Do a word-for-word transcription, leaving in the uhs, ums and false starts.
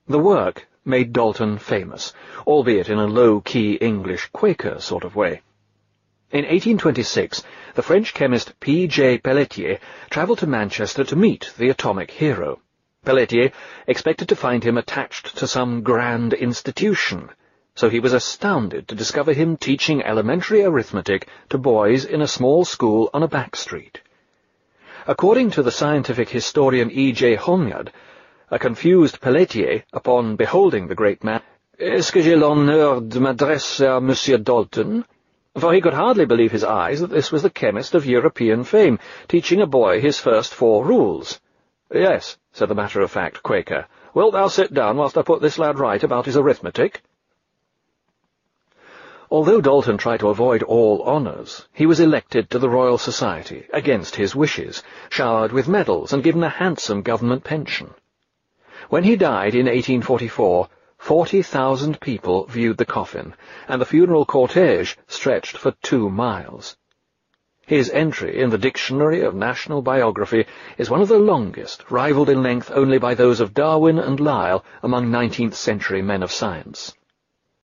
The work made Dalton famous, albeit in a low-key English Quaker sort of way. In eighteen twenty-six, the French chemist P J Pelletier travelled to Manchester to meet the atomic hero. Pelletier expected to find him attached to some grand institution, so he was astounded to discover him teaching elementary arithmetic to boys in a small school on a back street. According to the scientific historian E J Honyard, a confused Pelletier, upon beholding the great man, "Est-ce que j'ai l'honneur de m'adresser à Monsieur Dalton?" For he could hardly believe his eyes that this was the chemist of European fame, teaching a boy his first four rules. "Yes," said the matter-of-fact Quaker. "Wilt thou sit down whilst I put this lad right about his arithmetic?" Although Dalton tried to avoid all honours, he was elected to the Royal Society, against his wishes, showered with medals and given a handsome government pension. When he died in eighteen forty-four, forty thousand people viewed the coffin, and the funeral cortege stretched for two miles. His entry in the Dictionary of National Biography is one of the longest, rivalled in length only by those of Darwin and Lyell among nineteenth century men of science.